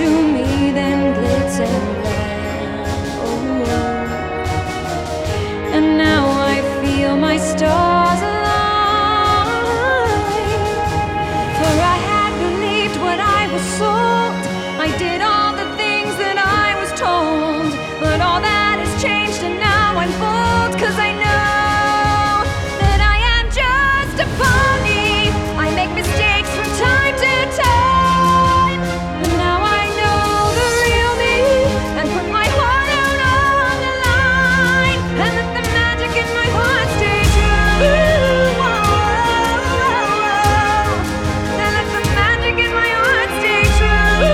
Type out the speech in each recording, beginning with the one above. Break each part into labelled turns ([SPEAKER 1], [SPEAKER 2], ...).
[SPEAKER 1] to me than glitz and glam. Oh, and now I feel my stars align. For I had believed what I was sold. I did all the things that I was told. But all that has changed and now I'm bold. 'Cause I know that I am just a pony. I make mistakes from time to time. And now I know the real me and put my heart out on the line. And let the magic in my heart stay true. And let the magic in my heart stay true.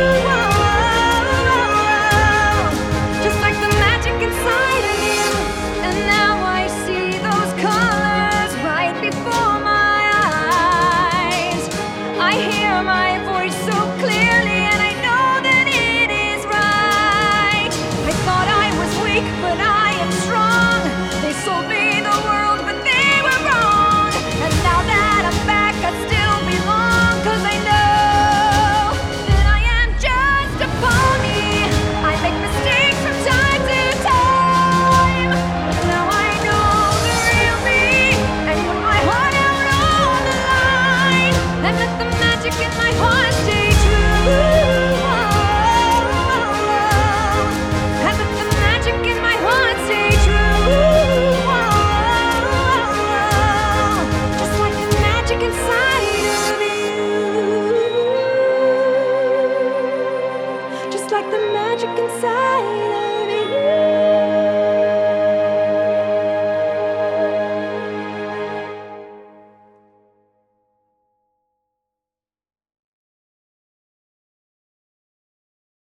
[SPEAKER 1] Just like the magic inside of you. And now I see those colors right before my eyes. I hear my voice so clearly and I know that it is right. I thought I was weak, but I am strong. They sold me the world, but they were wrong. And now that I'm back, I still belong. 'Cause I know that I am just a pony. I make mistakes from time to time. But now I know the real me and put my heart out on the line. And let the magic in my heart stay true. And let the magic in my heart stay true. Just like the magic inside of you. Just like the magic inside of you.